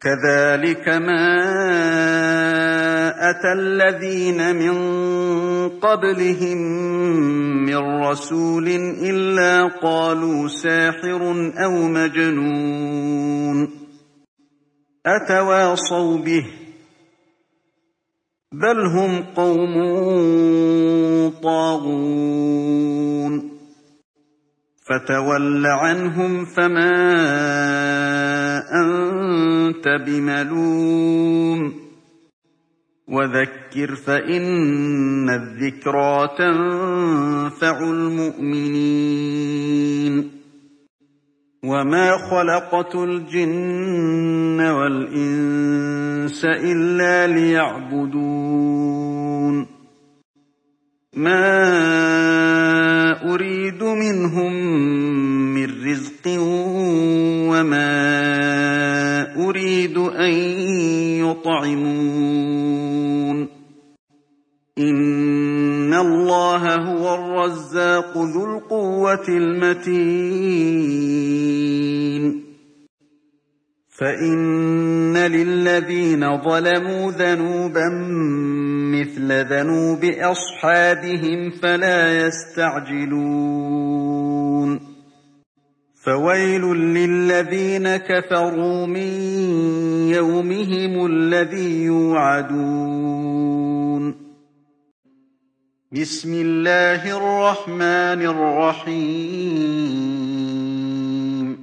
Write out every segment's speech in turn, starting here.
كذلك ما أتى الذين من قبلهم من رسول إلا قالوا ساحر أو مجنون أتواصوا به بل هم قوم طاغون فتول عنهم فما أنت بملوم وذكر فإن الذكرى تنفع المؤمنين وما خلقت الجن والإنس إلا ليعبدون ما أريد منهم من رزق وما أريد أن يطعمون إن الله هو الرزاق ذو القوة المتين فإن للذين ظلموا ذنوبا مثل ذنوب أصحابهم فلا يستعجلون فويل للذين كفروا من يومهم الذي يوعدون بسم الله الرحمن الرحيم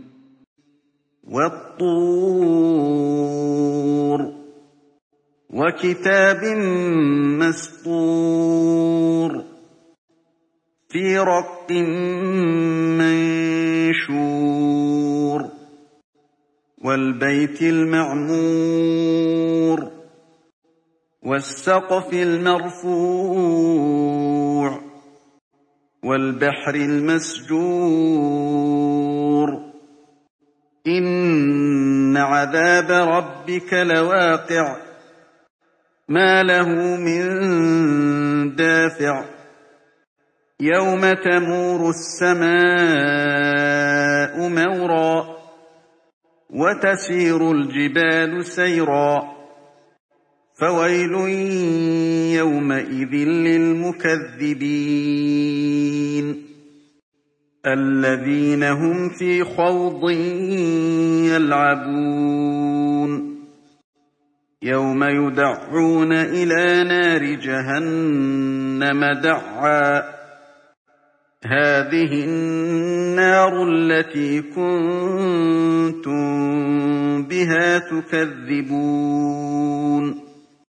والطور وكتاب مسطور في رق منشور والبيت المعمور والسقف المرفوع والبحر المسجور إن عذاب ربك لواقع ما له من دافع يوم تمور السماء مورا وتسير الجبال سيرا فويل يومئذ للمكذبين الذين هم في خوض يلعبون يوم يدعون إلى نار جهنم دعا هذه النار التي كنتم بها تكذبون